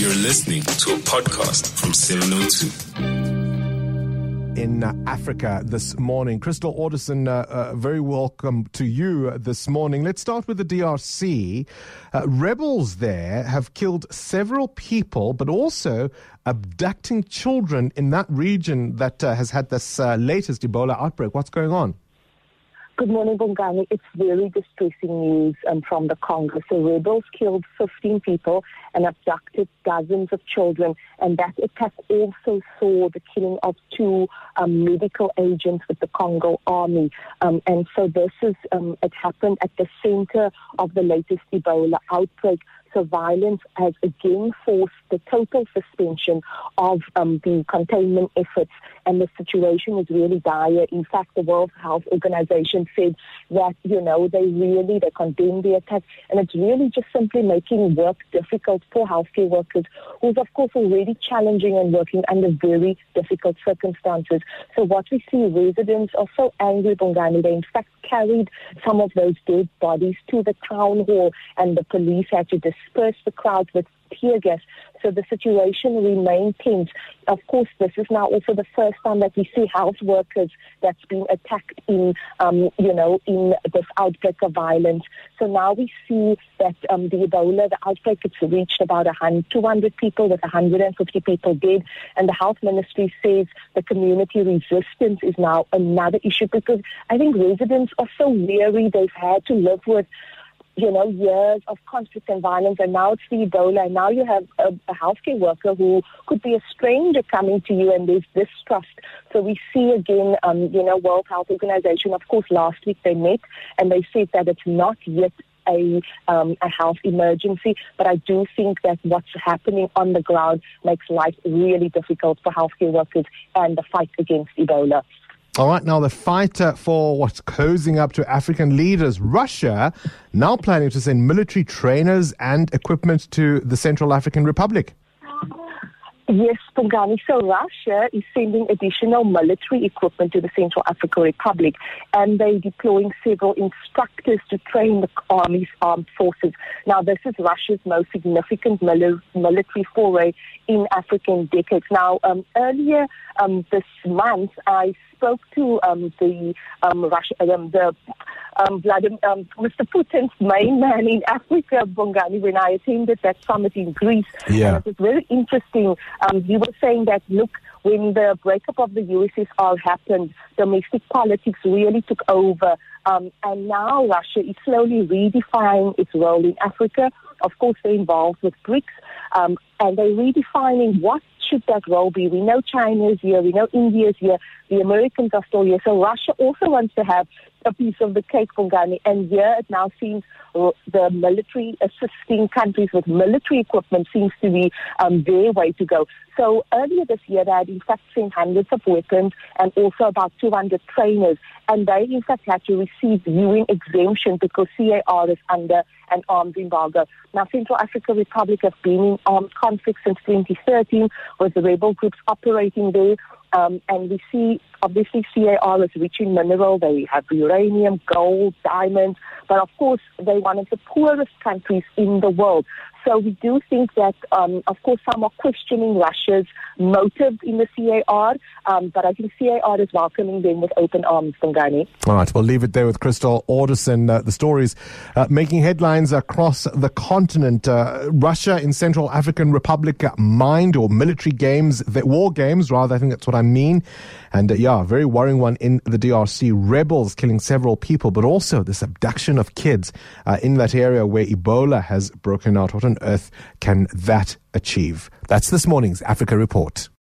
You're listening to a podcast from 702. In Africa this morning. Crystal Alderson, very welcome to you this morning. Let's start with the DRC. Rebels there have killed several people, but also abducting children in that region that has had this latest Ebola outbreak. What's going on? Good morning, Bongani. It's very distressing news from the Congo. So rebels killed 15 people and abducted dozens of children. And that attack also saw the killing of 2 medical agents with the Congo army. And so this is, it happened at the center of the latest Ebola outbreak. So violence has again forced the total suspension of the containment efforts, and the situation is really dire. In fact, the World Health Organization said that, they condemn the attack, and it's really just simply making work difficult for healthcare workers, who's of course already challenging and working under very difficult circumstances. So what we see, residents are so angry, Bongani. They in fact carried some of those dead bodies to the town hall, and the police had to disperse the crowd with tear gas. So the situation remains tense. Of course, this is now also the first time that we see health workers that's been attacked in this outbreak of violence. So now we see that the outbreak, it's reached about 200 people with 150 people dead. And the health ministry says the community resistance is now another issue, because I think residents are so weary. They've had to live with years of conflict and violence, and now it's the Ebola, and now you have a healthcare worker who could be a stranger coming to you, and there's distrust. So we see again, World Health Organization, of course, last week they met, and they said that it's not yet a health emergency, but I do think that what's happening on the ground makes life really difficult for healthcare workers and the fight against Ebola. All right, now the fight for what's closing up to African leaders. Russia now planning to send military trainers and equipment to the Central African Republic. Yes, Bongani. So Russia is sending additional military equipment to the Central African Republic, and they're deploying several instructors to train the army's armed forces. Now, this is Russia's most significant military foray in Africa in decades. Now, earlier this month, I spoke to Mr. Putin's main man in Africa, Bongani, when I attended that summit in Greece. Yeah. And it was very interesting. He was saying that, look, when the breakup of the USSR happened, domestic politics really took over. And now Russia is slowly redefining its role in Africa. Of course, they're involved with BRICS, and they're redefining what should that role be. We know China is here, we know India is here, the Americans are still here. So Russia also wants to have a piece of the cake, Bongani, and here it now seems the military assisting countries with military equipment seems to be their way to go. So earlier this year, they had in fact sent hundreds of weapons and also about 200 trainers, and they in fact had to receive UN exemption because CAR is under an arms embargo. Now, Central African Republic has been in armed conflict since 2013 with the rebel groups operating there. And we see, obviously, CAR is rich in mineral. They have uranium, gold, diamonds. But, of course, they're one of the poorest countries in the world. So we do think that, of course, some are questioning Russia's motive in the CAR. But I think CAR is welcoming them with open arms, Bongani. All right, we'll leave it there with Crystal Alderson. The stories making headlines across the continent. Russia in Central African Republic mined or military games, war games rather, I think that's what I mean. And very worrying one in the DRC. Rebels killing several people, but also this abduction of kids in that area where Ebola has broken out. What on earth can that achieve? That's this morning's Africa Report.